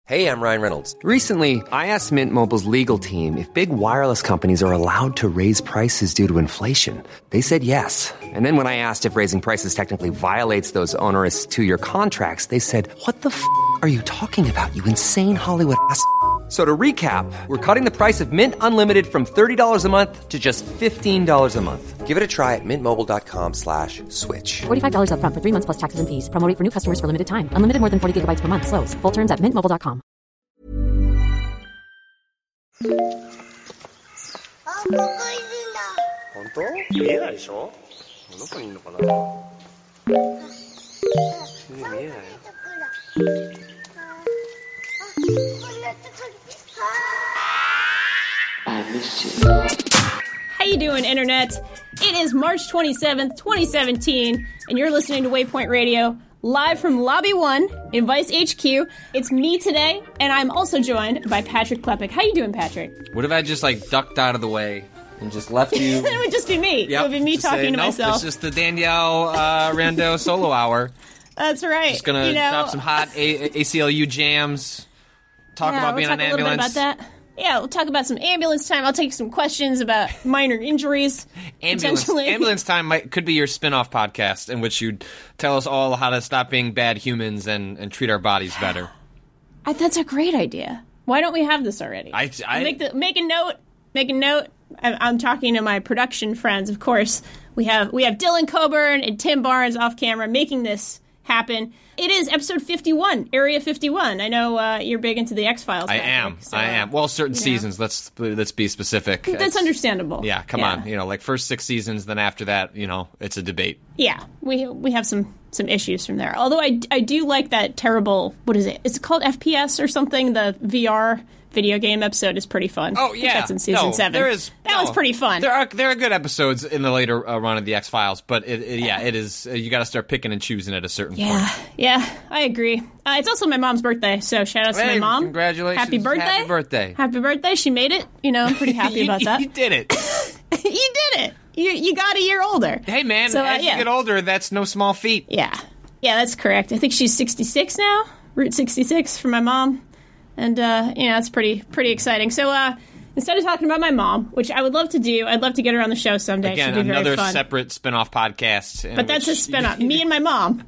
Hey, I'm Ryan Reynolds. Recently, I asked Mint Mobile's legal team if big wireless companies are allowed to raise prices due to inflation. They said yes. And then when I asked if raising prices technically violates those onerous two-year contracts, they said, "What the f*** are you talking about, you insane Hollywood ass?" So to recap, we're cutting the price of Mint Unlimited from $30 a month to just $15 a month. Give it a try at mintmobile.com/switch. $45 up front for 3 months plus taxes and fees. Promo rate for new customers for limited time. Unlimited more than 40 gigabytes per month. Slows full terms at mintmobile.com. 本当？見えないでしょ？どこにいるのかな？見えないよ。 How you doing, Internet? It is March 27th, 2017, and you're listening to Waypoint Radio, live from Lobby 1 in Vice HQ. It's me today, and I'm also joined by Patrick Klepek. How you doing, Patrick? What if I just, ducked out of the way and just left you? It would just be me. Yep, It would be me talking to myself. It's just the Danielle Rando solo hour. That's right. Just gonna drop some hot ACLU jams, talk about being on an ambulance. We'll talk a little bit about that. Yeah, we'll talk about some ambulance time. I'll take some questions about minor injuries. Ambulance time could be your spin-off podcast in which you tell us all how to stop being bad humans and treat our bodies better. That's a great idea. Why don't we have this already? Make a note. I'm talking to my production friends, of course. We have Dylan Coburn and Tim Barnes off camera making this happen. It is episode 51, Area 51. I know you're big into the X-Files. I am. Well, certain seasons. Let's be specific. That's understandable. Yeah, come on. First 6 seasons, then after that, it's a debate. Yeah, we have some issues from there. Although I do like that terrible, what is it? Is it called FPS or something? The VR video game episode is pretty fun. Oh, yeah. That's in season 7. That was pretty fun. There are good episodes in the later run of the X-Files, but it is, you got to start picking and choosing at a certain point. Yeah, I agree. It's also my mom's birthday, so shout out to my mom. Congratulations. Happy birthday. Happy birthday. She made it. I'm pretty happy about that. You did it. You did it. You got a year older. Hey, man, as you get older, that's no small feat. Yeah, that's correct. I think she's 66 now. Route 66 for my mom. And, it's pretty exciting. So, instead of talking about my mom, which I would love to do, I'd love to get her on the show someday. Again, She'd be very another fun. Separate spin-off podcast. But that's a spin-off. Me and my mom.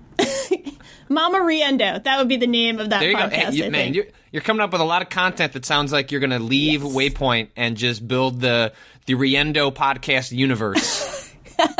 Mama Riendo. That would be the name of that podcast, There you go. I think. You're coming up with a lot of content that sounds like you're going to leave Waypoint and just build the Riendo podcast universe.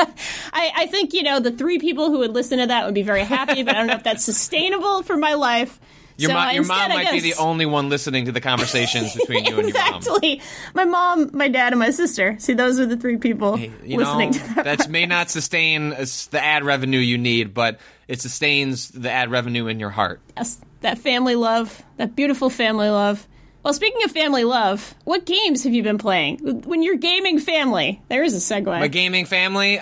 I think, the 3 people who would listen to that would be very happy, but I don't know if that's sustainable for my life. Your mom might be the only one listening to the conversations between you and your mom. Exactly. My mom, my dad, and my sister. See, those are the 3 people listening to that. That may not sustain the ad revenue you need, but it sustains the ad revenue in your heart. Yes, that family love, that beautiful family love. Well, speaking of family love, what games have you been playing? When you're gaming family, there is a segue. My gaming family?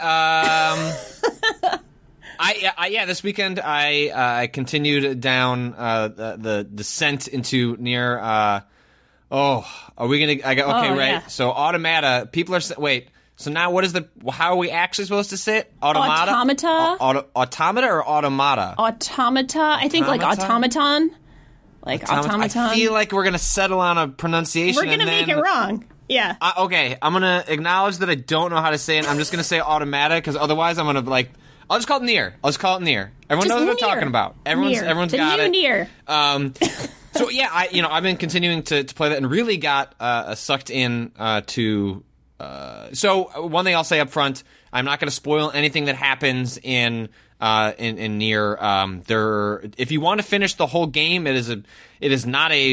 This weekend I continued down the descent into near. Are we gonna? Right. Yeah. So Automata. People are wait. So now what is how are we actually supposed to sit? Automata. Automata or automata? Automata. I think like automaton. Automaton. I feel like we're gonna settle on a pronunciation. We're gonna make it wrong. Yeah. Okay. I'm gonna acknowledge that I don't know how to say it. I'm just gonna say automata because otherwise I'm gonna I'll just call it Nier. Everyone knows what I'm talking about. Everyone's got it. Nier. So yeah, I've been continuing to play that and really got sucked in to. So one thing I'll say up front, I'm not going to spoil anything that happens in Nier. If you want to finish the whole game, it is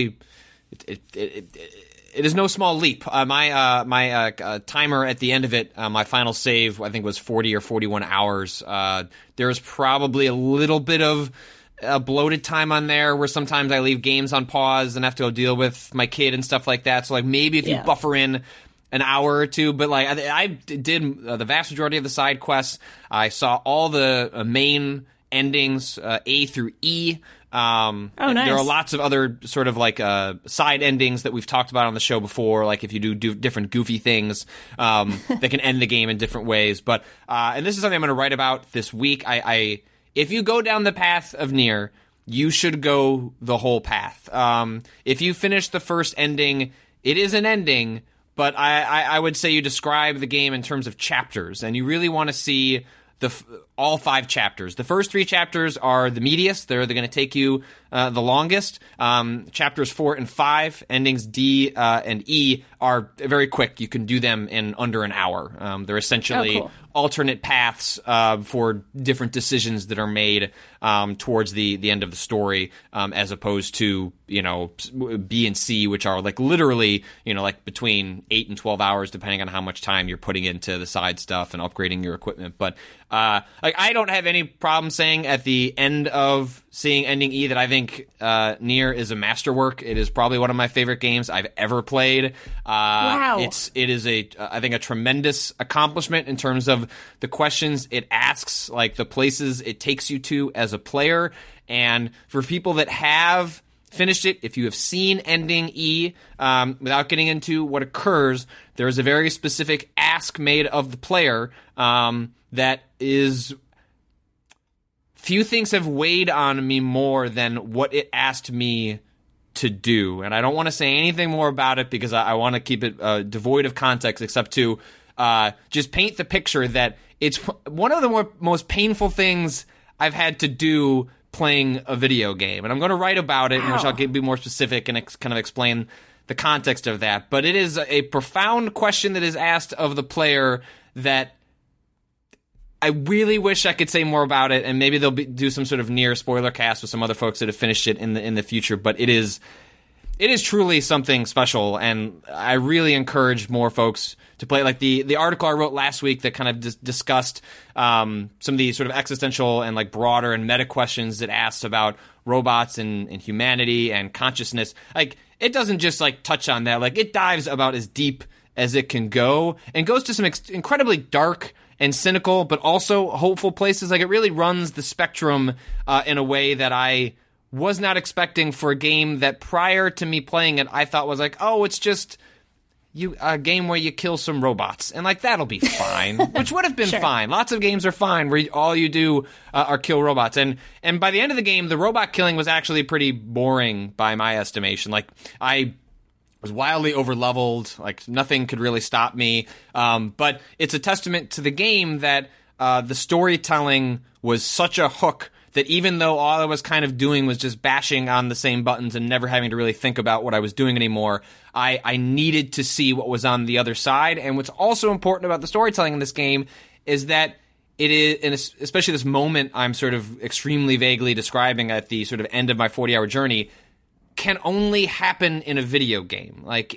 no small leap. My timer at the end of it, my final save, I think was 40 or 41 hours. There's probably a little bit of bloated time on there where sometimes I leave games on pause and have to go deal with my kid and stuff like that. So maybe if you buffer in an hour or two, but I did the vast majority of the side quests. I saw all the main endings, A through E. Nice. There are lots of other sort of side endings that we've talked about on the show before, like if you do different goofy things that can end the game in different ways. But and this is something I'm going to write about this week. If you go down the path of Nier you should go the whole path. If you finish the first ending, it is an ending, but I would say you describe the game in terms of chapters, and you really want to see all 5 chapters. The first 3 chapters are the meatiest. They're going to take you the longest. Chapters 4 and 5, endings D and E, are very quick. You can do them in under an hour. They're essentially alternate paths for different decisions that are made towards the end of the story, as opposed to, B and C, which are like literally, like between 8 and 12 hours, depending on how much time you're putting into the side stuff and upgrading your equipment. But I don't have any problem saying at the end of seeing ending E that I think Nier is a masterwork. It is probably one of my favorite games I've ever played. Wow. It is I think a tremendous accomplishment in terms of the questions it asks, like the places it takes you to as a player. And for people that have finished it, if you have seen ending E, without getting into what occurs, there is a very specific ask made of the player that is... Few things have weighed on me more than what it asked me to do. And I don't want to say anything more about it because I want to keep it devoid of context, except to just paint the picture that it's one of the most painful things I've had to do playing a video game. And I'm going to write about it, in which I'll be more specific and kind of explain the context of that. But it is a profound question that is asked of the player that I really wish I could say more about it, and maybe they'll do some sort of Nier spoiler cast with some other folks that have finished it in the future. But it is truly something special, and I really encourage more folks to play. Like the article I wrote last week that kind of discussed some of the sort of existential and like broader and meta questions that asked about robots and humanity and consciousness. Like, it doesn't just like touch on that. Like, it dives about as deep as it can go and goes to some incredibly dark and cynical, but also hopeful places. Like, it really runs the spectrum in a way that I was not expecting for a game that prior to me playing it, I thought was like, oh, it's just a game where you kill some robots. And like, that'll be fine, which would have been fine. Lots of games are fine where all you do are kill robots. And by the end of the game, the robot killing was actually pretty boring by my estimation. Like, I was wildly over-leveled, like nothing could really stop me. But it's a testament to the game that the storytelling was such a hook that even though all I was kind of doing was just bashing on the same buttons and never having to really think about what I was doing anymore, I needed to see what was on the other side. And what's also important about the storytelling in this game is that it is, and especially this moment I'm sort of extremely vaguely describing at the sort of end of my 40-hour journey, can only happen in a video game. Like,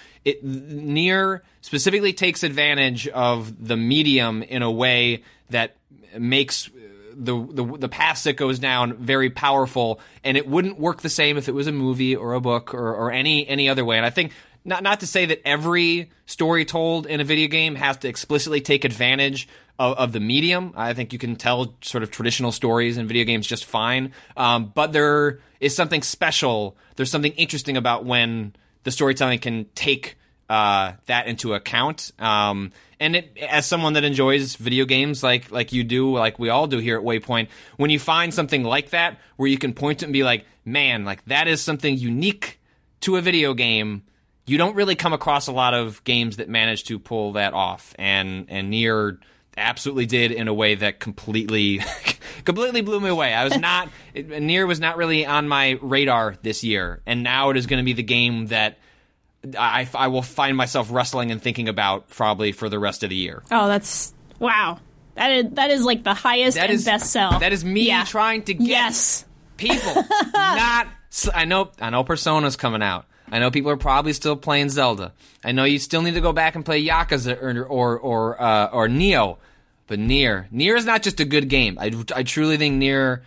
Nier specifically takes advantage of the medium in a way that makes the paths that goes down very powerful, and it wouldn't work the same if it was a movie or a book or any other way. And I think, not to say that every story told in a video game has to explicitly take advantage of the medium. I think you can tell sort of traditional stories in video games just fine. But there is something special. There's something interesting about when the storytelling can take that into account. And as someone that enjoys video games like you do, like we all do here at Waypoint, when you find something like that where you can point to it and be like, man, like that is something unique to a video game, you don't really come across a lot of games that manage to pull that off. And Nier absolutely did in a way that completely blew me away. Nier was not really on my radar this year, and now it is going to be the game that I will find myself wrestling and thinking about probably for the rest of the year. Oh, that's wow. That is like the highest and best sell. That is me trying to get people. I know Persona's coming out. I know people are probably still playing Zelda. I know you still need to go back and play Yakuza or Neo. But Nier is not just a good game. I truly think Nier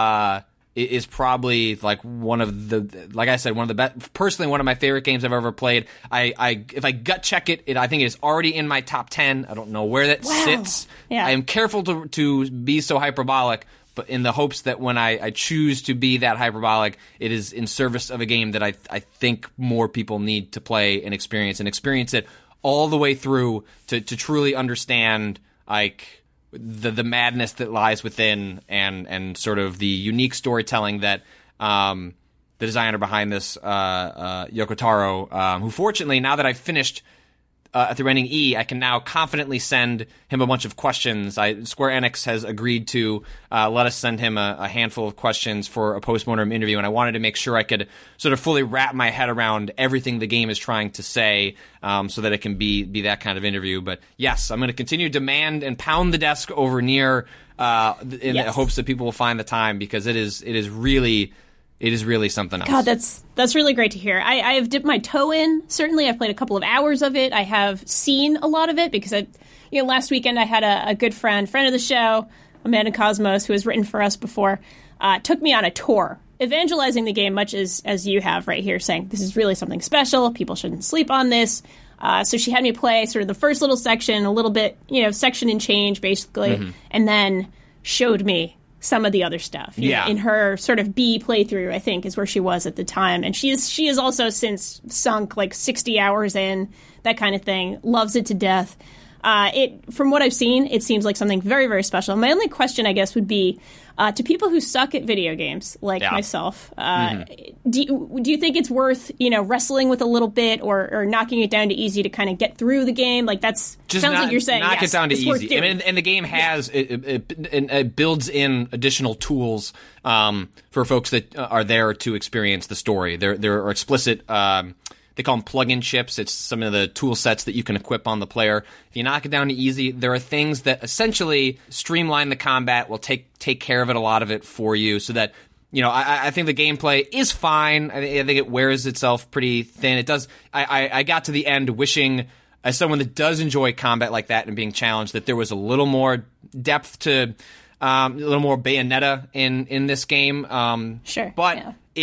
is probably like one of the, like I said, one of the best. Personally, one of my favorite games I've ever played. If I gut check it, I think it is already in my top 10. I don't know where that sits. Yeah. I am careful to be so hyperbolic, but in the hopes that when I choose to be that hyperbolic, it is in service of a game that I think more people need to play and experience it all the way through to truly understand like the madness that lies within, and sort of the unique storytelling that the designer behind this, Yoko Taro, who fortunately, now that I've finished through ending E, I can now confidently send him a bunch of questions. Square Enix has agreed to let us send him a handful of questions for a postmortem interview, and I wanted to make sure I could sort of fully wrap my head around everything the game is trying to say, so that it can be that kind of interview. But yes, I'm going to continue to demand and pound the desk over Nier in the hopes that people will find the time, because it is really something else. God, that's really great to hear. I have dipped my toe in. Certainly, I've played a couple of hours of it. I have seen a lot of it because last weekend I had a good friend of the show, Amanda Cosmos, who has written for us before, took me on a tour, evangelizing the game much as you have right here, saying this is really something special. People shouldn't sleep on this. So she had me play sort of the first little section, a little bit, section and change basically, and then showed me some of the other stuff. In her sort of B playthrough, I think, is where she was at the time. And she is also since sunk like 60 hours in, that kind of thing. Loves it to death. From what I've seen, it seems like something very, very special. My only question, I guess, would be to people who suck at video games, like myself, do you think it's worth, wrestling with a little bit or knocking it down to easy to kind of get through the game? Like that's just sounds like you're saying knock it down to easy. And the game has it builds in additional tools for folks that are there to experience the story. There are explicit. They call them plug-in chips. It's some of the tool sets that you can equip on the player. If you knock it down to easy, there are things that essentially streamline the combat, will take care of it, a lot of it for you, so that, I think the gameplay is fine. I think it wears itself pretty thin. It does. I got to the end wishing, as someone that does enjoy combat like that and being challenged, that there was a little more depth to, a little more Bayonetta in this game. Sure. But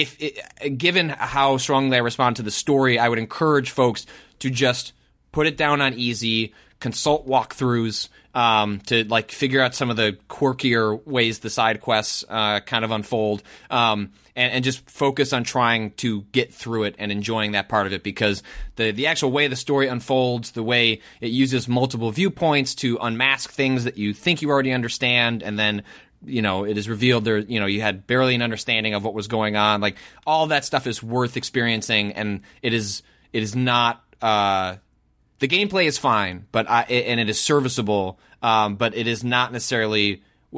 given how strongly I respond to the story, I would encourage folks to just put it down on easy, consult walkthroughs to figure out some of the quirkier ways the side quests kind of unfold, and just focus on trying to get through it and enjoying that part of it, because the actual way the story unfolds, the way it uses multiple viewpoints to unmask things that you think you already understand, and then it is revealed there, you had barely an understanding of what was going on. Like, all that stuff is worth experiencing, and it is not, the gameplay is fine, and it is serviceable, but it is not necessarily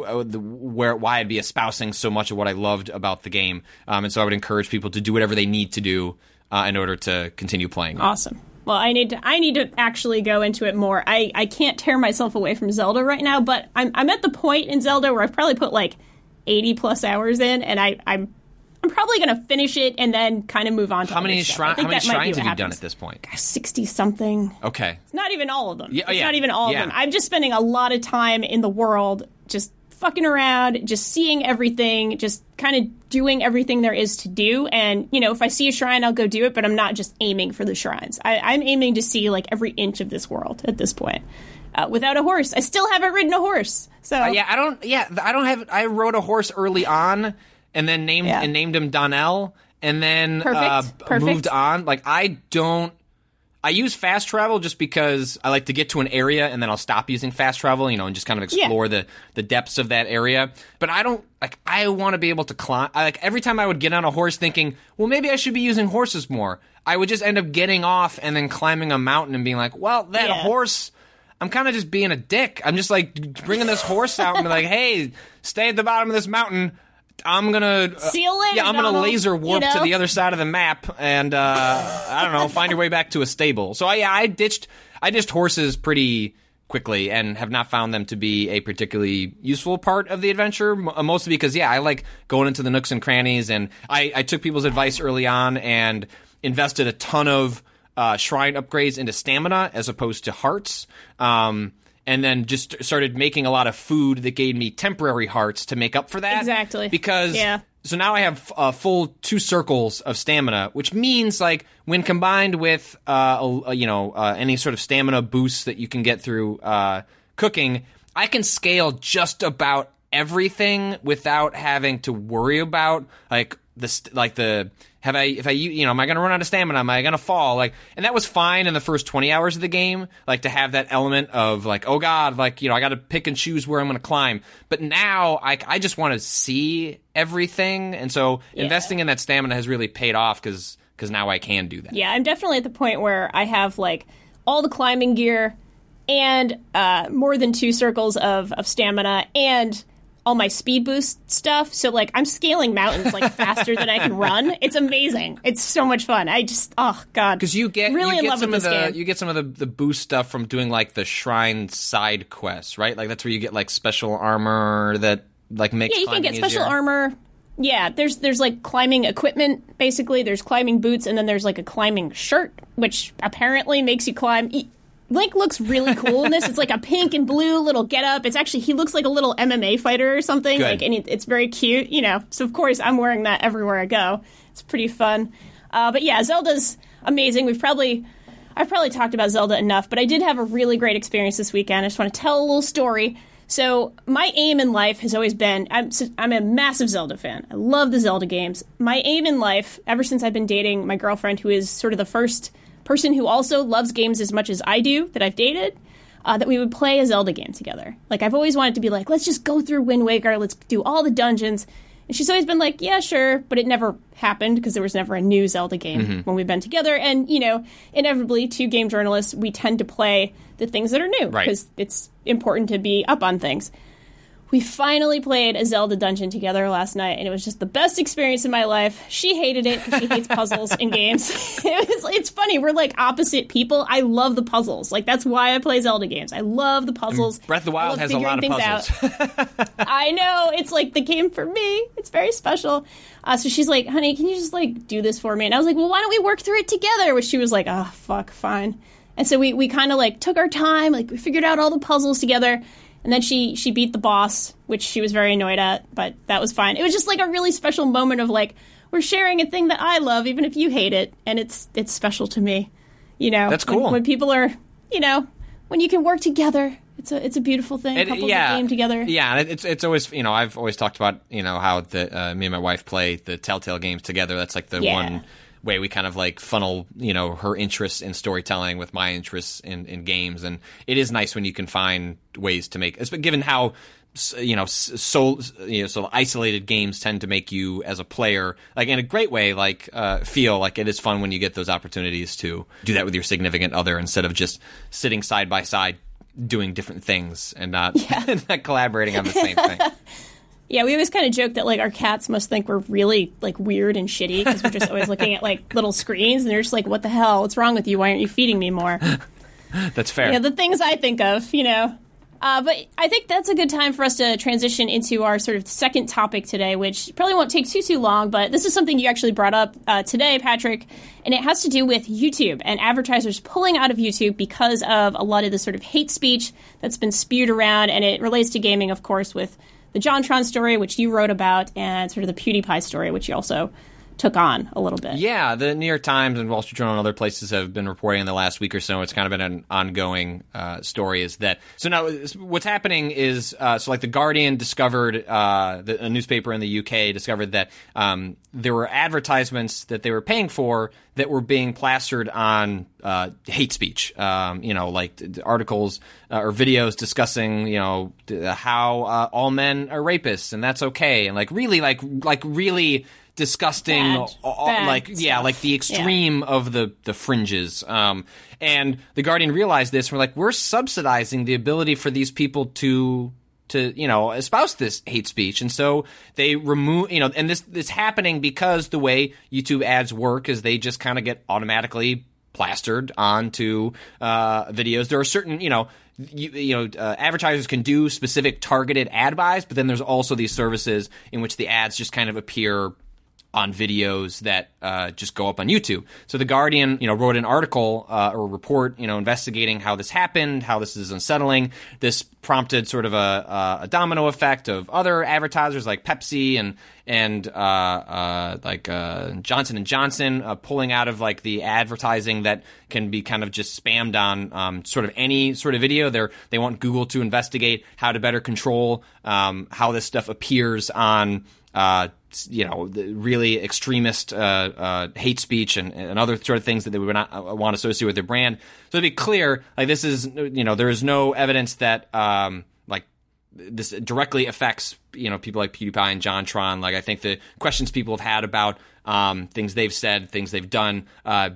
why I'd be espousing so much of what I loved about the game. And so I would encourage people to do whatever they need to do in order to continue playing. Awesome. Well, I need to actually go into it more. I can't tear myself away from Zelda right now, but I'm at the point in Zelda where I've probably put like 80 plus hours in, and I'm probably going to finish it and then kind of move on to how many shrines have you done at this point? 60 something. Okay. It's not even all of them. It's not even all of them. I'm just spending a lot of time in the world, just fucking around, just seeing everything, just kind of doing everything there is to do. And, if I see a shrine, I'll go do it, but I'm not just aiming for the shrines. I'm aiming to see like every inch of this world at this point. Without a horse. I still haven't ridden a horse. So I rode a horse early on, and then named him Donnell, and then Perfect. moved on. Like, I use fast travel just because I like to get to an area and then I'll stop using fast travel, and just kind of explore the depths of that area. But I want to be able to climb. Every time I would get on a horse thinking, well, maybe I should be using horses more, I would just end up getting off and then climbing a mountain and being like, well, that horse, I'm kind of just being a dick. I'm just like bringing this horse out and be like, hey, stay at the bottom of this mountain. I'm gonna see you later. I'm gonna laser warp to the other side of the map, and I don't know, find your way back to a stable. So I ditched horses pretty quickly, and have not found them to be a particularly useful part of the adventure. Mostly because I like going into the nooks and crannies, and I took people's advice early on and invested a ton of shrine upgrades into stamina as opposed to hearts. And then just started making a lot of food that gave me temporary hearts to make up for that. Exactly. Because so now I have a full 2 circles of stamina, which means when combined with any sort of stamina boosts that you can get through cooking, I can scale just about everything without having to worry about am I going to run out of stamina? Am I going to fall? Like, and that was fine in the first 20 hours of the game, like to have that element of like, oh God, like, I got to pick and choose where I'm going to climb. But now I just want to see everything. And so investing in that stamina has really paid off because now I can do that. Yeah, I'm definitely at the point where I have like all the climbing gear and more than 2 circles of stamina and all my speed boost stuff. So, like, I'm scaling mountains, like, faster than I can run. It's amazing. It's so much fun. Oh, God. Because you get some of the boost stuff from doing, like, the shrine side quests, right? Like, that's where you get, like, special armor that, like, makes climbing you can get easier. special armor. Yeah, there's, like, climbing equipment, basically. There's climbing boots, and then there's, like, a climbing shirt, which apparently makes you climb... Link looks really cool in this. It's like a pink and blue little getup. It's actually, he looks like a little MMA fighter or something. Good. Like, and it's very cute, So of course I'm wearing that everywhere I go. It's pretty fun. But yeah, Zelda's amazing. I've probably talked about Zelda enough, but I did have a really great experience this weekend. I just want to tell a little story. So my aim in life has always been, I'm a massive Zelda fan. I love the Zelda games. My aim in life, ever since I've been dating my girlfriend, who is sort of the first person who also loves games as much as I do, that I've dated, that we would play a Zelda game together. Like, I've always wanted to be like, let's just go through Wind Waker, let's do all the dungeons. And she's always been like, yeah, sure, but it never happened because there was never a new Zelda game when we've been together. And, inevitably, 2 game journalists, we tend to play the things that are new because it's important to be up on things. We finally played a Zelda dungeon together last night, and it was just the best experience in my life. She hated it because she hates puzzles in games. It's funny. We're like opposite people. I love the puzzles. Like, that's why I play Zelda games. I love the puzzles. Breath of the Wild has a lot of puzzles. I know. It's like the game for me. It's very special. So she's like, honey, can you just like do this for me? And I was like, well, why don't we work through it together? Which she was like, oh, fuck, fine. And so we kind of like took our time. Like, we figured out all the puzzles together. And then she beat the boss, which she was very annoyed at, but that was fine. It was just like a really special moment of like, we're sharing a thing that I love, even if you hate it, and it's special to me. That's cool. When people are, when you can work together, it's a beautiful thing. Couples that game together. Yeah, and it's always, I've always talked about, how me and my wife play the Telltale games together. That's like the one way we kind of like funnel, her interests in storytelling with my interests in games. And it is nice when you can find ways to make, given how, so isolated games tend to make you as a player, like in a great way, like feel like it is fun when you get those opportunities to do that with your significant other instead of just sitting side by side doing different things and not, not collaborating on the same thing. Yeah, we always kind of joke that, like, our cats must think we're really, like, weird and shitty because we're just always looking at, like, little screens, and they're just like, what the hell? What's wrong with you? Why aren't you feeding me more? That's fair. Yeah, the things I think of, But I think that's a good time for us to transition into our sort of second topic today, which probably won't take too long, but this is something you actually brought up today, Patrick, and it has to do with YouTube and advertisers pulling out of YouTube because of a lot of the sort of hate speech that's been spewed around, and it relates to gaming, of course, with the JonTron story, which you wrote about, and sort of the PewDiePie story, which you also took on a little bit. Yeah, the New York Times and Wall Street Journal and other places have been reporting in the last week or so. It's kind of been an ongoing story. Is that so? Now, what's happening is like the Guardian discovered, a newspaper in the UK discovered that there were advertisements that they were paying for that were being plastered on hate speech. Like articles or videos discussing, how all men are rapists and that's okay, and like really disgusting, bad stuff. Like the extreme of the fringes. And the Guardian realized this. We're subsidizing the ability for these people to espouse this hate speech. And so they remove, and this happening because the way YouTube ads work is they just kind of get automatically plastered onto videos. There are certain, advertisers can do specific targeted ad buys, but then there's also these services in which the ads just kind of appear on videos that just go up on YouTube. So the Guardian, wrote an article or report, investigating how this happened, how this is unsettling. This prompted sort of a domino effect of other advertisers like Pepsi and Johnson & Johnson pulling out of like the advertising that can be kind of just spammed on sort of any sort of video. They want Google to investigate how to better control how this stuff appears on really extremist hate speech and other sort of things that they would not want to associate with their brand. So to be clear, like this is, there is no evidence that this directly affects, people like PewDiePie and JonTron. Like I think the questions people have had about things they've said, things they've done,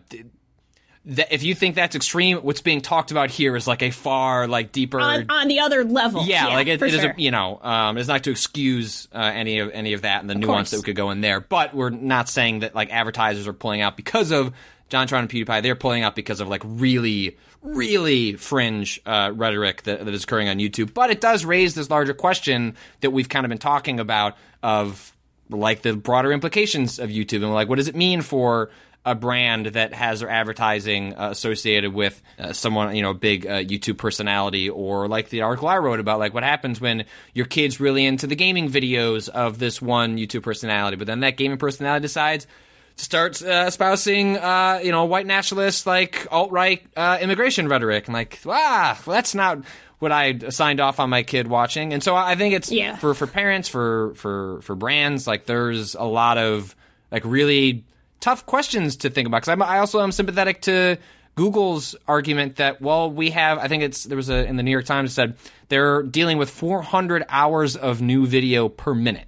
if you think that's extreme, what's being talked about here is like a far deeper on the other level. Yeah, it is sure. It's not to excuse any of that and the nuance that could go in there. But we're not saying that advertisers are pulling out because of JonTron and PewDiePie. They're pulling out because of really, really fringe rhetoric that is occurring on YouTube. But it does raise this larger question that we've kind of been talking about of the broader implications of YouTube and what does it mean for a brand that has their advertising associated with someone, a big YouTube personality, or the article I wrote about what happens when your kid's really into the gaming videos of this one YouTube personality, but then that gaming personality decides to start espousing, white nationalist, alt-right immigration rhetoric, and well, that's not what I signed off on my kid watching. And so I think it's for parents, for brands, there's a lot of really tough questions to think about, because I also am sympathetic to Google's argument that, I think there was in the New York Times said they're dealing with 400 hours of new video per minute.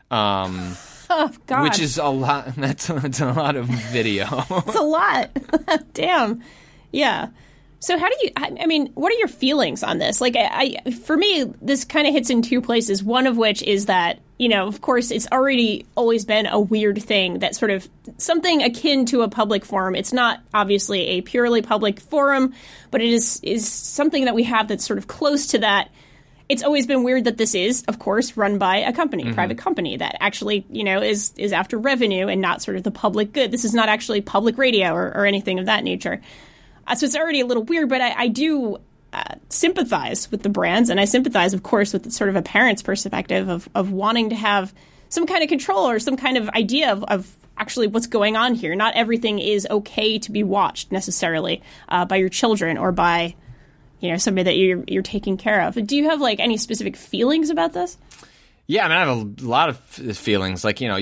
Oh, God. Which is a lot. That's a lot of video. It's a lot. Damn. Yeah. So how do you, what are your feelings on this? For me, this kind of hits in two places. One of which is that, of course, it's already always been a weird thing that sort of something akin to a public forum. It's not obviously a purely public forum, but it is something that we have that's sort of close to that. It's always been weird that this is, of course, run by a company, private company that actually, is after revenue and not sort of the public good. This is not actually public radio or anything of that nature. So it's already a little weird, but I do sympathize with the brands, and I sympathize, of course, with sort of a parent's perspective of wanting to have some kind of control or some kind of idea of actually what's going on here. Not everything is okay to be watched necessarily by your children or by somebody that you're taking care of. Do you have any specific feelings about this? Yeah, I have a lot of feelings.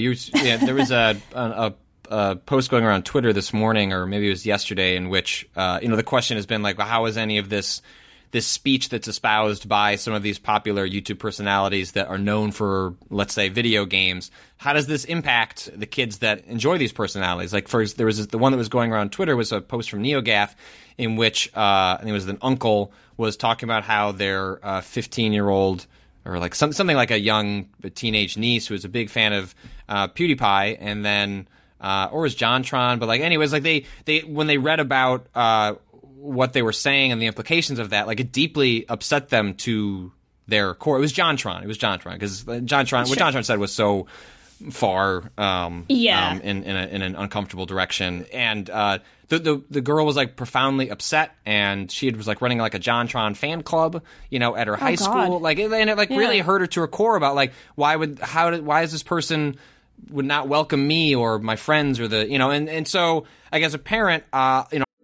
There was a post going around Twitter this morning, or maybe it was yesterday, in which the question has been how is any of this speech that's espoused by some of these popular YouTube personalities that are known for, let's say, video games, how does this impact the kids that enjoy these personalities? There was the one that was going around Twitter was a post from NeoGAF in which I think it was an uncle was talking about how their 15-year-old or something like a young teenage niece who was a big fan of PewDiePie, and then or was JonTron, but anyways, they when they read about what they were saying and the implications of that, it deeply upset them to their core. It was JonTron because JonTron, what JonTron said was so far in an uncomfortable direction, and the girl was like profound and she was like running like a JonTron fan club, you know, at her high school, like, and it like really hurt her to her core about like why is this person would not welcome me or my friends or the, you know, and so like as a parent, you know.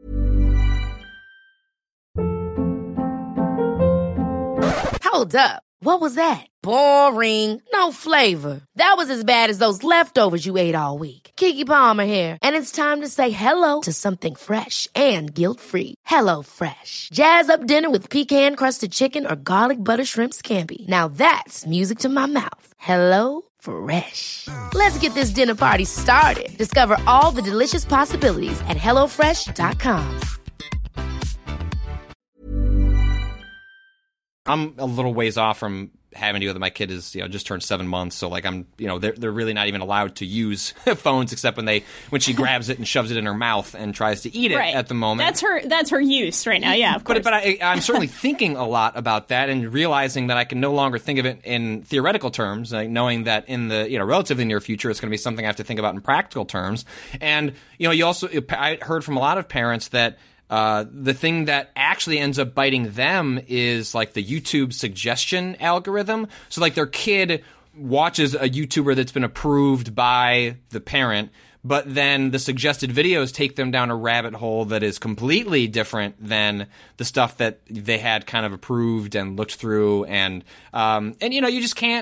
Hold up. What was that? Boring. No flavor. That was as bad as those leftovers you ate all week. Keke Palmer here. And it's time to say hello to something fresh and guilt-free. HelloFresh. Jazz up dinner with pecan-crusted chicken or garlic butter shrimp scampi. Now that's music to my mouth. HelloFresh. Let's get this dinner party started. Discover all the delicious possibilities at HelloFresh.com. I'm a little ways off from having to go that my kid is, you know, just turned 7 months. So like I'm, you know, they're really not even allowed to use phones except when she grabs it and shoves it in her mouth and tries to eat it at the moment. That's her use right now. Yeah, of course. But I'm certainly thinking a lot about that and realizing that I can no longer think of it in theoretical terms, like knowing that in the, you know, relatively near future, it's going to be something I have to think about in practical terms. And, you know, I heard from a lot of parents that the thing that actually ends up biting them is like the YouTube suggestion algorithm. So like their kid watches a YouTuber that's been approved by the parent, but then the suggested videos take them down a rabbit hole that is completely different than the stuff that they had kind of approved and looked through. And you know, you just can't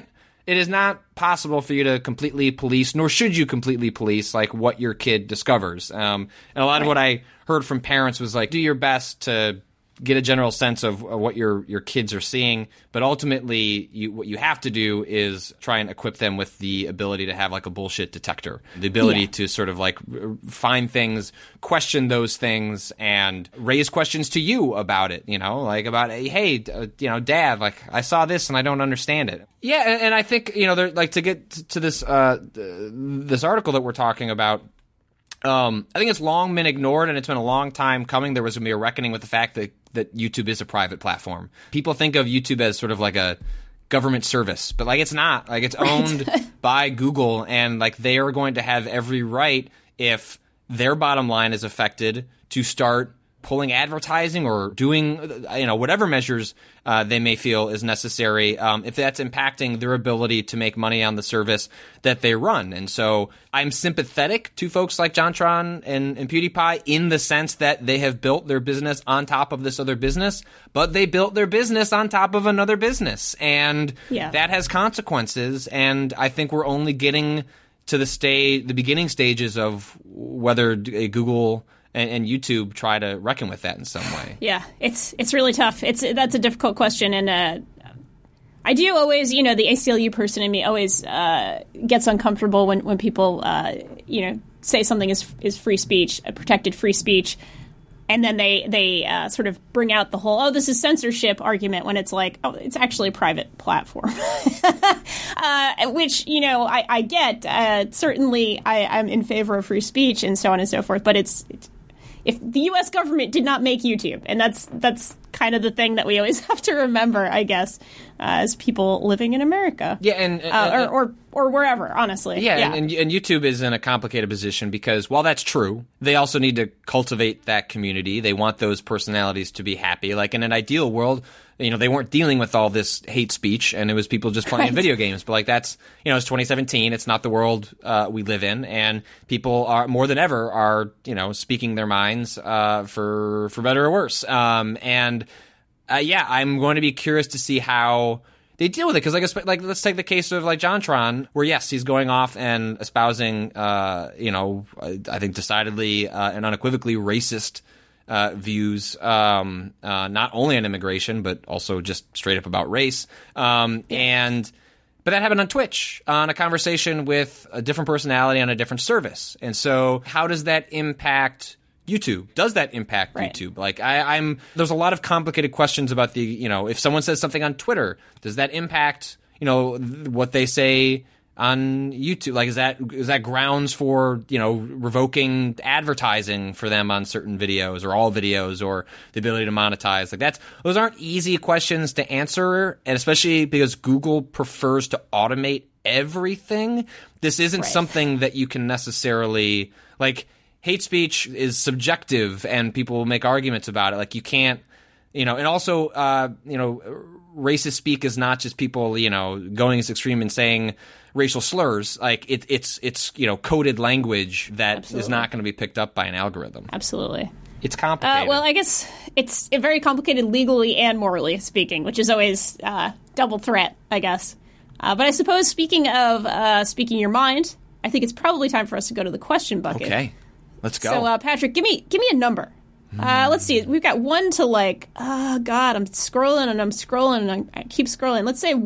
it is not possible for you to completely police, nor should you completely police, like, what your kid discovers. And a lot of what I heard from parents was, like, do your best to get a general sense of what your kids are seeing, but ultimately what you have to do is try and equip them with the ability to have like a bullshit detector, the ability to sort of like find things, question those things, and raise questions to you about it, like about, hey, Dad, like I saw this and I don't understand it. Yeah, and I think, they're like, to get to this this article that we're talking about, I think it's long been ignored, and it's been a long time coming. There was going to be a reckoning with the fact that YouTube is a private platform. People think of YouTube as sort of like a government service, but like it's not. Like it's owned by Google, and like they are going to have every right, if their bottom line is affected, to start pulling advertising or doing whatever measures they may feel is necessary, if that's impacting their ability to make money on the service that they run. And so I'm sympathetic to folks like JonTron and PewDiePie in the sense that they have built their business on top of this other business, but they built their business on top of another business, and that has consequences. And I think we're only getting to the beginning stages of whether Google and YouTube try to reckon with that in some way. Yeah, it's really tough. That's a difficult question, and I do always, the ACLU person in me always gets uncomfortable when people, say something is free speech, protected free speech, and then they sort of bring out the whole, this is censorship argument, when it's like, it's actually a private platform. Which, I get. Certainly, I'm in favor of free speech and so on and so forth, but it's if the U.S. government did not make YouTube, and that's kind of the thing that we always have to remember, I guess, as people living in America. Yeah, and or wherever, honestly. Yeah. And YouTube is in a complicated position because while that's true, they also need to cultivate that community. They want those personalities to be happy. Like in an ideal world, they weren't dealing with all this hate speech, and it was people just playing video games. But like that's, it's 2017. It's not the world we live in, and people are more than ever are, speaking their minds for better or worse. I'm going to be curious to see how they deal with it, because like let's take the case of like JonTron, where yes, he's going off and espousing, I think decidedly and unequivocally racist views, not only on immigration, but also just straight up about race. But that happened on Twitch, on a conversation with a different personality on a different service. And so how does that impact YouTube? Does that impact YouTube? Like I'm there's a lot of complicated questions about the, if someone says something on Twitter, does that impact, what they say on YouTube? Like, is that grounds for, revoking advertising for them on certain videos or all videos, or the ability to monetize? Like those aren't easy questions to answer, and especially because Google prefers to automate everything. This isn't something that you can necessarily, like, hate speech is subjective and people will make arguments about it. Like you can't, and also, racist speak is not just people, going as extreme and saying racial slurs. Like it's coded language that is not going to be picked up by an algorithm. Absolutely. It's complicated. Well, I guess it's very complicated legally and morally speaking, which is always double threat, I guess. But I suppose speaking of speaking your mind, I think it's probably time for us to go to the question bucket. Okay. Let's go. So, Patrick, give me a number. Let's see. We've got 1 to like, God, I'm scrolling and I keep scrolling. Let's say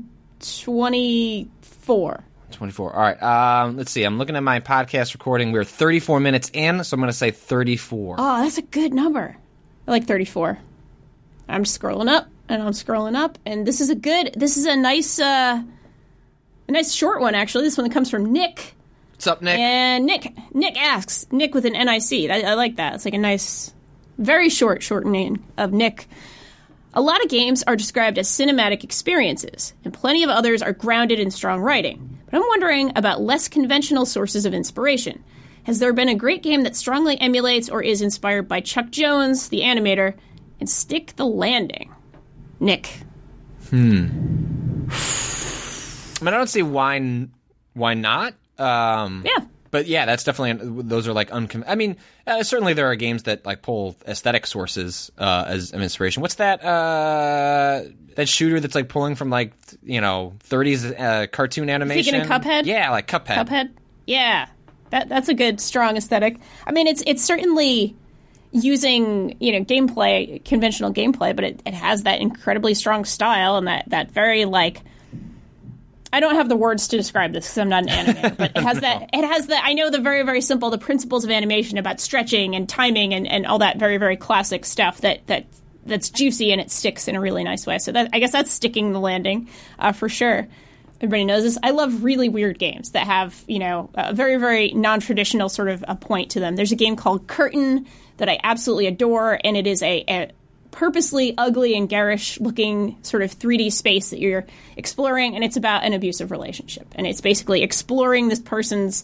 124. 24. All right. Let's see. I'm looking at my podcast recording. We're 34 minutes in, so I'm going to say 34. Oh, that's a good number. I like 34. I'm scrolling up, and this is a nice short one, actually. This one comes from Nick. What's up, Nick? And Nick asks, Nick with an NIC. I like that. It's like a nice, very short shortening of Nick. A lot of games are described as cinematic experiences, and plenty of others are grounded in strong writing. But I'm wondering about less conventional sources of inspiration. Has there been a great game that strongly emulates or is inspired by Chuck Jones, the animator, and Stick the Landing? Nick. I mean, I don't see why not. Yeah. But yeah, that's definitely, those are like I mean, certainly there are games that like pull aesthetic sources as an inspiration. What's that shooter that's like pulling from like 30s cartoon animation? Thinking of Cuphead? Yeah, like Cuphead. Cuphead? Yeah, that's a good strong aesthetic. I mean, it's certainly using gameplay, conventional gameplay, but it has that incredibly strong style and that very like. I don't have the words to describe this because I'm not an animator, but it has that. It has I know the very, very simple, the principles of animation about stretching and timing and all that very, very classic stuff that's juicy and it sticks in a really nice way. So I guess that's sticking the landing for sure. Everybody knows this. I love really weird games that have a very, very non-traditional sort of a point to them. There's a game called Curtain that I absolutely adore, and it is a purposely ugly and garish-looking sort of 3D space that you're exploring, and it's about an abusive relationship. And it's basically exploring this person's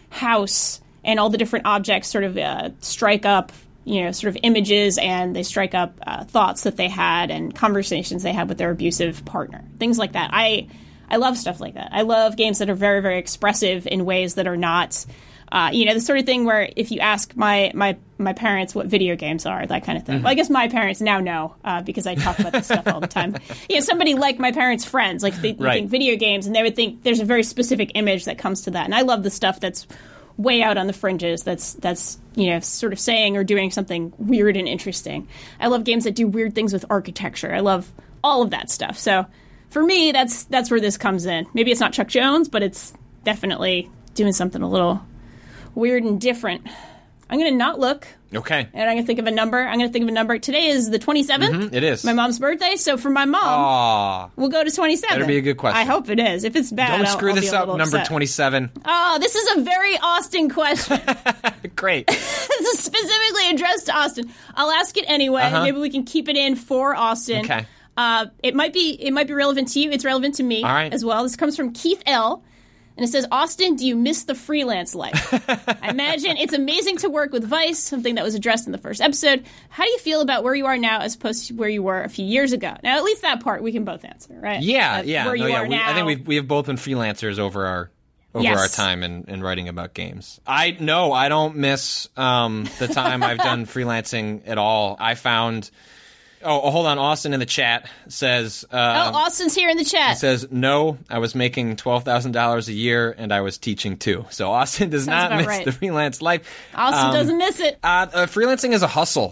house, and all the different objects sort of strike up, sort of images, and they strike up thoughts that they had and conversations they had with their abusive partner. Things like that. I love stuff like that. I love games that are very, very expressive in ways that are not... the sort of thing where if you ask my parents what video games are, that kind of thing. Mm-hmm. Well, I guess my parents now know because I talk about this stuff all the time. Somebody like my parents' friends, like they think video games, and they would think there's a very specific image that comes to that. And I love the stuff that's way out on the fringes, that's sort of saying or doing something weird and interesting. I love games that do weird things with architecture. I love all of that stuff. So for me, that's where this comes in. Maybe it's not Chuck Jones, but it's definitely doing something a little weird and different. I'm going to not look. Okay. And I'm going to think of a number. Today is the 27th. Mm-hmm, it is. My mom's birthday. So for my mom, we'll go to 27. Better be a good question. I hope it is. If it's bad, don't screw this up, number upset. 27. Oh, this is a very Austin question. Great. This is specifically addressed to Austin. I'll ask it anyway. Uh-huh. Maybe we can keep it in for Austin. Okay. It might be relevant to you. It's relevant to me as well. This comes from Keith L. And it says, Austin, do you miss the freelance life? I imagine it's amazing to work with Vice, something that was addressed in the first episode. How do you feel about where you are now as opposed to where you were a few years ago? Now, at least that part we can both answer, right? Yeah. Where you are now. I think we have both been freelancers over our time in writing about games. I don't miss the time I've done freelancing at all. I found... Oh, hold on. Austin in the chat says... Austin's here in the chat. He says, no, I was making $12,000 a year, and I was teaching too. So Austin does not miss the freelance life. Austin doesn't miss it. Freelancing is a hustle.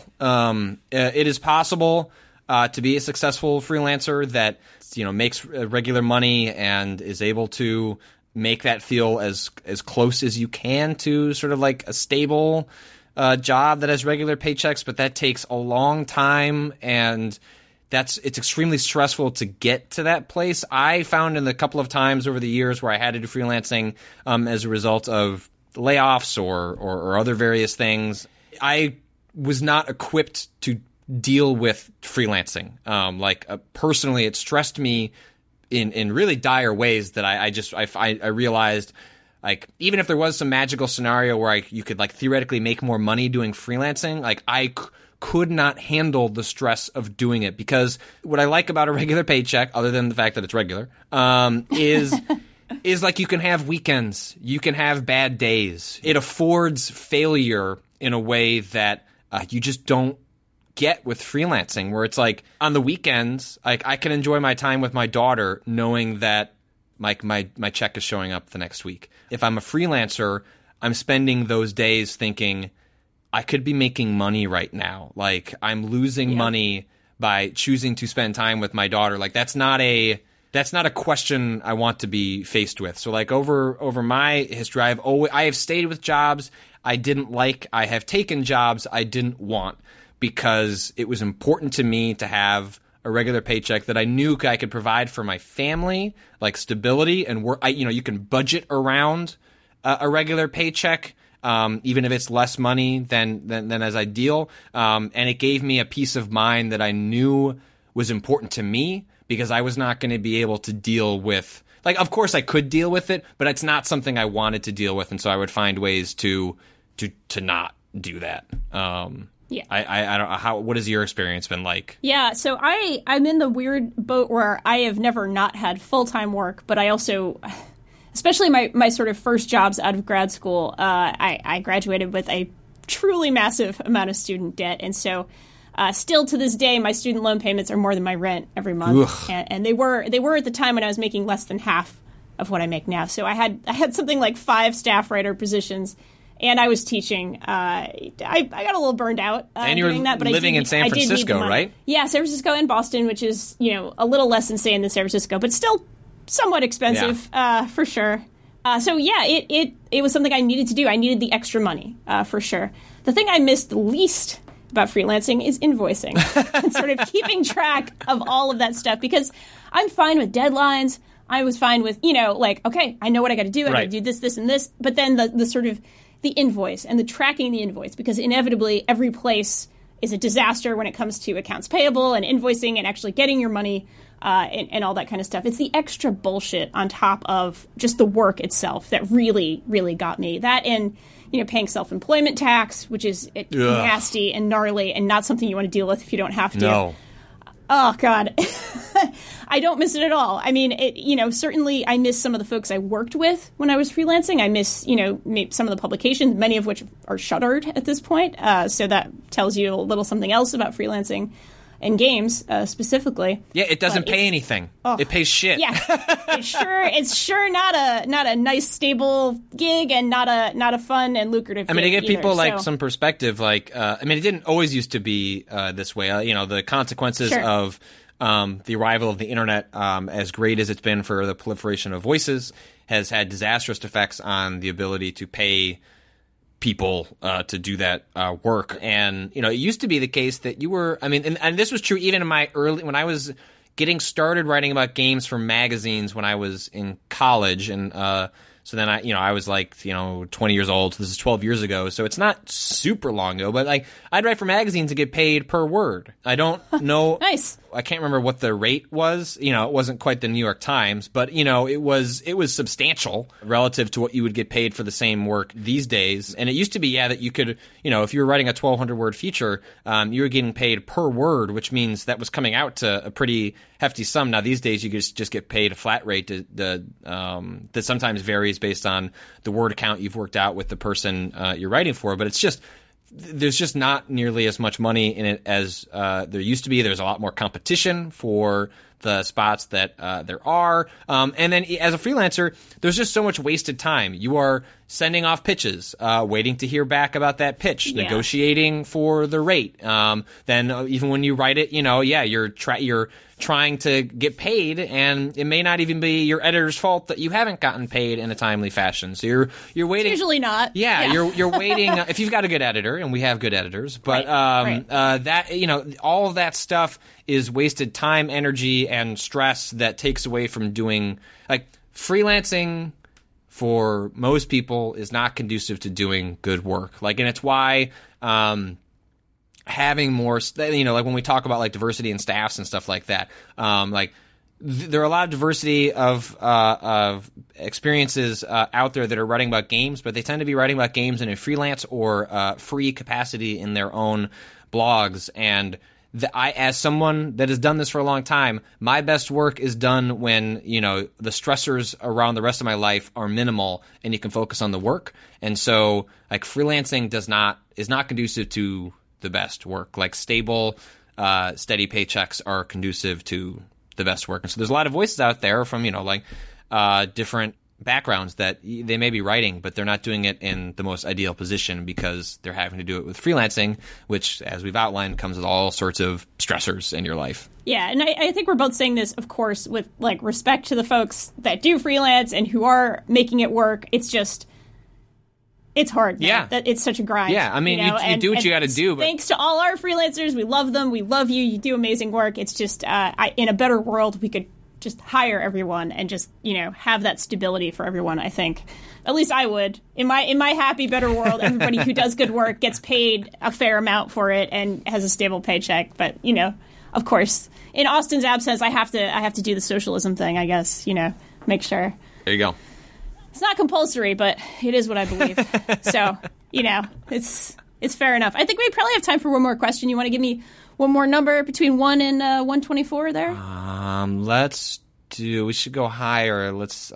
It is possible to be a successful freelancer that makes regular money and is able to make that feel as close as you can to sort of like a stable... job that has regular paychecks, but that takes a long time, and it's extremely stressful to get to that place. I found in the couple of times over the years where I had to do freelancing as a result of layoffs or other various things, I was not equipped to deal with freelancing. Personally, it stressed me in really dire ways that I realized. Like, even if there was some magical scenario where you could theoretically make more money doing freelancing, I could not handle the stress of doing it, because what I like about a regular paycheck, other than the fact that it's regular, is you can have weekends, you can have bad days. It affords failure in a way that you just don't get with freelancing, where it's like on the weekends, I can enjoy my time with my daughter knowing that my check is showing up the next week. If I'm a freelancer, I'm spending those days thinking, I could be making money right now. I'm losing money by choosing to spend time with my daughter. That's not a question I want to be faced with. So over my history, I have stayed with jobs I didn't like. I have taken jobs I didn't want because it was important to me to have a regular paycheck that I knew I could provide for my family, like stability and work. You can budget around a regular paycheck, even if it's less money than as ideal. And it gave me a peace of mind that I knew was important to me, because I was not going to be able to deal with, of course I could deal with it, but it's not something I wanted to deal with. And so I would find ways to not do that. Yeah, I don't know. What has your experience been like? Yeah, so I'm in the weird boat where I have never not had full-time work, but I also, especially my sort of first jobs out of grad school, I graduated with a truly massive amount of student debt. And so still to this day, my student loan payments are more than my rent every month. And they were at the time when I was making less than half of what I make now. So I had something like 5 staff writer positions, and I was teaching. I got a little burned out and you're doing that, but living in San Francisco, right? Yeah, San Francisco and Boston, which is a little less insane than San Francisco, but still somewhat expensive for sure. So yeah, it was something I needed to do. I needed the extra money for sure. The thing I missed the least about freelancing is invoicing and sort of keeping track of all of that stuff, because I'm fine with deadlines. I was fine with, okay, I know what I got to do. I got to do this, this, and this. But then the sort of the invoice and the tracking the invoice, because inevitably every place is a disaster when it comes to accounts payable and invoicing and actually getting your money and all that kind of stuff. It's the extra bullshit on top of just the work itself that really, really got me. That and paying self-employment tax, which is nasty and gnarly and not something you want to deal with if you don't have to. No. Oh, God. I don't miss it at all. I mean, certainly I miss some of the folks I worked with when I was freelancing. I miss, some of the publications, many of which are shuttered at this point. So that tells you a little something else about freelancing and games specifically. Yeah, it doesn't pay anything. It pays shit. Yeah, it's sure not a nice stable gig and not a fun and lucrative. I mean, to give people either, some perspective, it didn't always used to be this way. The consequences of the arrival of the internet, as great as it's been for the proliferation of voices, has had disastrous effects on the ability to pay people to do that work. And it used to be the case that you were, and this was true even in my when I was getting started writing about games for magazines when I was in college. And so then I was 20 years old. So this is 12 years ago. So it's not super long ago, but I'd write for magazines and get paid per word. I don't know. Nice. I can't remember what the rate was. It wasn't quite the New York Times, but it was substantial relative to what you would get paid for the same work these days. And it used to be, that you could, if you were writing a 1,200 word feature, you were getting paid per word, which means that was coming out to a pretty hefty sum. Now these days you just get paid a flat rate that sometimes varies based on the word count you've worked out with the person you're writing for. But it's just, there's just not nearly as much money in it as there used to be. There's a lot more competition for the spots that there are. And then as a freelancer, there's just so much wasted time. You are sending off pitches, waiting to hear back about that pitch, negotiating for the rate. Then even when you write it, you're trying to get paid, and it may not even be your editor's fault that you haven't gotten paid in a timely fashion. So you're waiting. It's usually not. Yeah. You're waiting if you've got a good editor, and we have good editors. But that all of that stuff is wasted time, energy, and stress that takes away from doing freelancing. For most people, is not conducive to doing good work. And it's why having more, when we talk about diversity in staffs and stuff like that, there are a lot of diversity of experiences out there that are writing about games, but they tend to be writing about games in a freelance or free capacity in their own blogs. And as someone that has done this for a long time, my best work is done when, the stressors around the rest of my life are minimal and you can focus on the work. And so freelancing is not conducive to the best work. Stable, steady paychecks are conducive to the best work. And so there's a lot of voices out there from, different backgrounds that they may be writing, but they're not doing it in the most ideal position because they're having to do it with freelancing, which, as we've outlined, comes with all sorts of stressors in your life. Yeah, and I think we're both saying this, of course, with respect to the folks that do freelance and who are making it work. It's just, it's hard. Yeah. It's such a grind. Yeah, you do what you got to do. But thanks to all our freelancers. We love them. We love you. You do amazing work. It's just, in a better world, we could just hire everyone and just, have that stability for everyone, I think. At least I would. In my happy, better world, everybody who does good work gets paid a fair amount for it and has a stable paycheck. But, of course, in Austin's absence, I have to do the socialism thing, I guess, make sure. There you go. It's not compulsory, but it is what I believe. So, it's fair enough. I think we probably have time for one more question. You want to give me one more number between 1 and 124 there? Let's do? We should go higher. Let's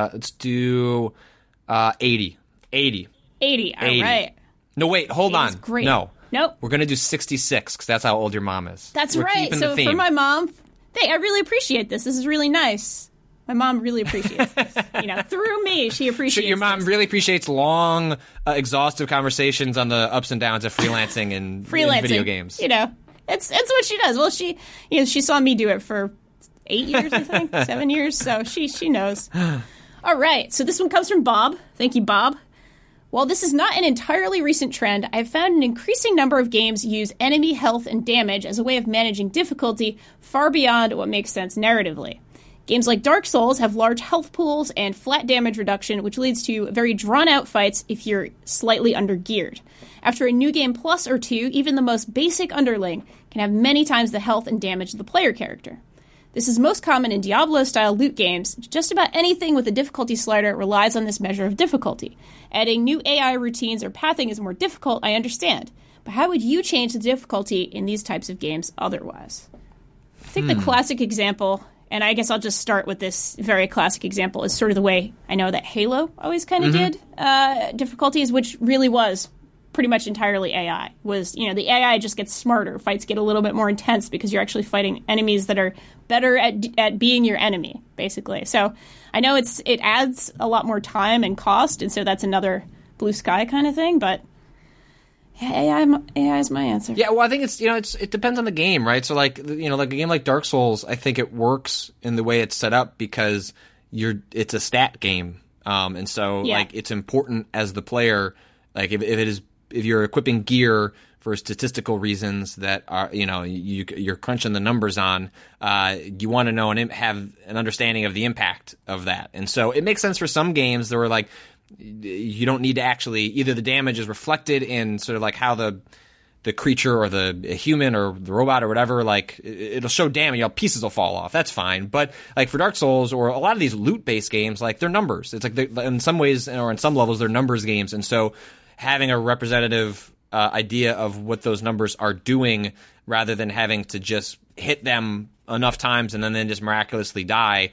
do 80. 80. 80. All right. No, wait. Hold on. Great. No. Nope. We're gonna do 66 because that's how old your mom is. We're right. So for my mom, I really appreciate this. This is really nice. My mom really appreciates this. Through me, she appreciates your mom this. really appreciates long, exhaustive conversations on the ups and downs of freelancing and video games. It's what she does. Well, she saw me do it for 8 years, I think, 7 years, so she knows. All right, so this one comes from Bob. Thank you, Bob. While this is not an entirely recent trend, I've found an increasing number of games use enemy health and damage as a way of managing difficulty far beyond what makes sense narratively. Games like Dark Souls have large health pools and flat damage reduction, which leads to very drawn-out fights if you're slightly under-geared. After a new game plus or two, even the most basic underling can have many times the health and damage of the player character. This is most common in Diablo-style loot games. Just about anything with a difficulty slider relies on this measure of difficulty. Adding new AI routines or pathing is more difficult, I understand. But how would you change the difficulty in these types of games otherwise? I think the classic example, and I guess I'll just start with this very classic example, is sort of the way I know that Halo always kind of did difficulties, which really was pretty much entirely AI. The AI just gets smarter. Fights get a little bit more intense because you're actually fighting enemies that are better at being your enemy, basically. So I know it adds a lot more time and cost, and so that's another blue sky kind of thing, but AI is my answer. Yeah, well, I think it depends on the game, right? So like a game like Dark Souls, I think it works in the way it's set up because it's a stat game, and so like it's important as the player, like if you're equipping gear for statistical reasons that are you're crunching the numbers on, you want to know and have an understanding of the impact of that, and so it makes sense for some games that were like, you don't need to actually, either the damage is reflected in sort of like how the creature or the human or the robot or whatever, like it'll show damage, pieces will fall off. That's fine. But like for Dark Souls or a lot of these loot-based games, like they're numbers. It's like in some ways or in some levels they're numbers games. And so having a representative idea of what those numbers are doing rather than having to just hit them enough times and then just miraculously die,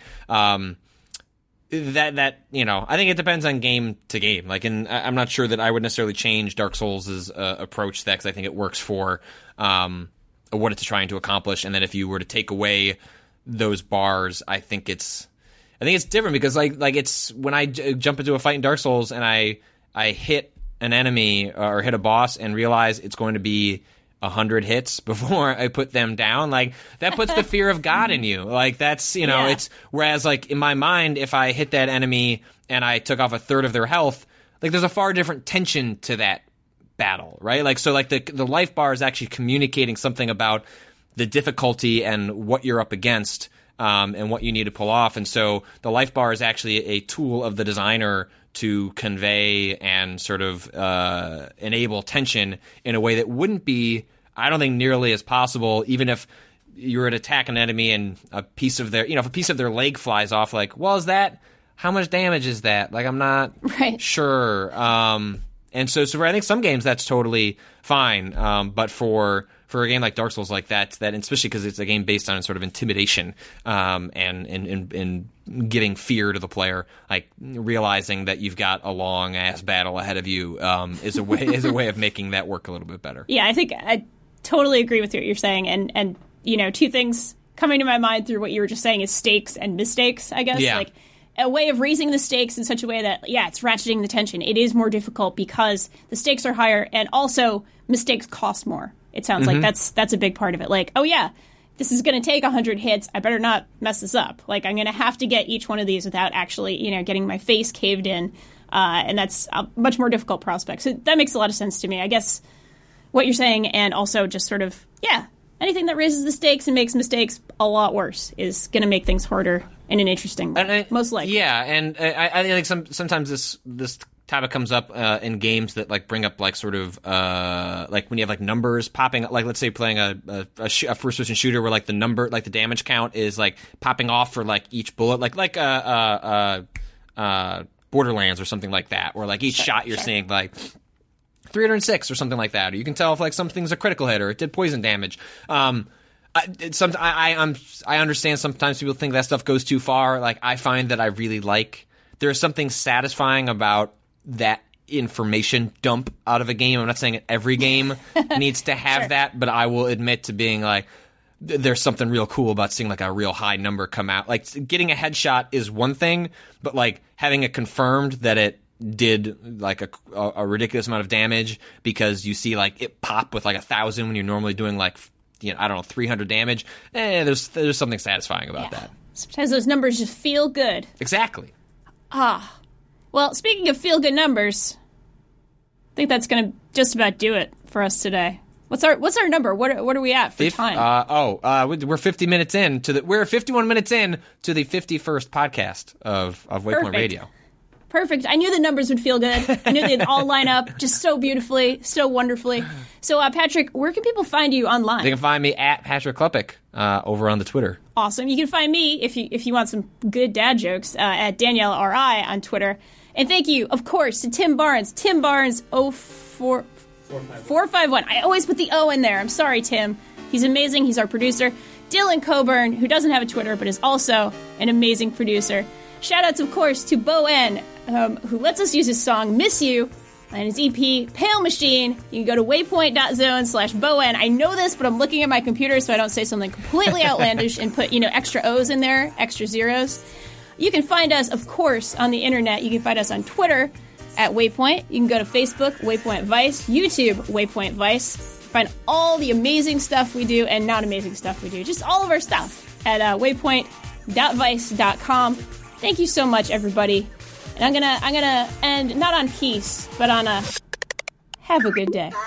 that I think it depends on game to game. Like, I'm not sure that I would necessarily change Dark Souls' approach to that because I think it works for what it's trying to accomplish. And then if you were to take away those bars, I think it's different because like it's when I jump into a fight in Dark Souls and I hit an enemy or hit a boss and realize it's going to be 100 hits before I put them down, like that puts the fear of God in you. Like that's, it's, whereas like in my mind, if I hit that enemy and I took off a third of their health, like there's a far different tension to that battle, right? Like, so like the life bar is actually communicating something about the difficulty and what you're up against, and what you need to pull off. And so the life bar is actually a tool of the designer to convey and sort of enable tension in a way that wouldn't be, I don't think, nearly as possible, even if you were to attack an enemy and a piece of their, if a piece of their leg flies off, like, well, how much damage is that? Like, I'm not sure. And so I think some games that's totally fine. But for a game like Dark Souls, like that especially because it's a game based on sort of intimidation, and giving fear to the player, like realizing that you've got a long ass battle ahead of you, is a way of making that work a little bit better. Yeah, I think I totally agree with what you're saying, and two things coming to my mind through what you were just saying is stakes and mistakes, I guess. Like a way of raising the stakes in such a way that, it's ratcheting the tension. It is more difficult because the stakes are higher, and also mistakes cost more. It sounds like that's a big part of it. Like, oh yeah, this is going to take 100 hits. I better not mess this up. Like, I'm going to have to get each one of these without actually, getting my face caved in. And that's a much more difficult prospect. So that makes a lot of sense to me. I guess what you're saying, and also just sort of, anything that raises the stakes and makes mistakes a lot worse is going to make things harder in an interesting way, most likely. Yeah, and I think sometimes this topic comes up in games that like bring up like sort of like when you have like numbers popping up, like let's say playing a first person shooter where like the number, like the damage count is like popping off for like each bullet, like Borderlands or something like that, where like each shot you're seeing like 306 or something like that, or you can tell if like something's a critical hit or it did poison damage. I understand sometimes people think that stuff goes too far. Like, I find that I really like, there's something satisfying about that information dump out of a game. I'm not saying every game needs to have that, but I will admit to being like, there's something real cool about seeing like a real high number come out. Like, getting a headshot is one thing, but like having it confirmed that it did like a ridiculous amount of damage because you see like it pop with like 1,000 when you're normally doing like, you know, I don't know, 300 damage. There's something satisfying about that. Sometimes those numbers just feel good. Exactly. Well, speaking of feel good numbers, I think that's going to just about do it for us today. What's our number? What are we at for time? We're 50 minutes in we're 51 minutes in to the 51st podcast of Waypoint Radio. Perfect. I knew the numbers would feel good. I knew they'd all line up just so beautifully, so wonderfully. So, Patrick, where can people find you online? They can find me at Patrick Klepek over on the Twitter. Awesome. You can find me, if you want some good dad jokes, at Danielle R.I. on Twitter. And thank you, of course, to Tim Barnes. Tim Barnes 451. I always put the O in there. I'm sorry, Tim. He's amazing. He's our producer. Dylan Coburn, who doesn't have a Twitter but is also an amazing producer. Shoutouts, of course, to Bo N, who lets us use his song Miss You and his EP Pale Machine. You can go to waypoint.zone/BoN. I know this, but I'm looking at my computer so I don't say something completely outlandish and put, extra O's in there, extra zeros. You can find us, of course, on the internet. You can find us on Twitter at Waypoint. You can go to Facebook, Waypoint Vice, YouTube, Waypoint Vice. Find all the amazing stuff we do and not amazing stuff we do. Just all of our stuff at waypoint.vice.com. Thank you so much, everybody. And I'm gonna end not on peace, but on a have a good day.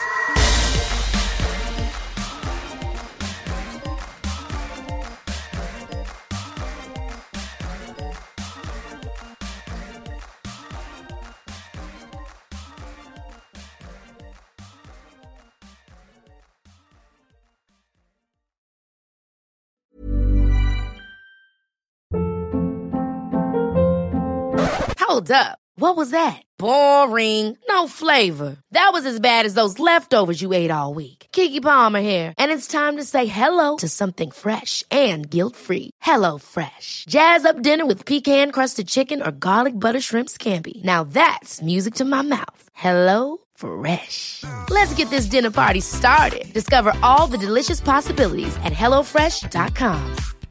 Hold up. What was that? Boring. No flavor. That was as bad as those leftovers you ate all week. Keke Palmer here. And it's time to say hello to something fresh and guilt-free. Hello Fresh. Jazz up dinner with pecan-crusted chicken or garlic butter shrimp scampi. Now that's music to my mouth. Hello Fresh. Let's get this dinner party started. Discover all the delicious possibilities at HelloFresh.com.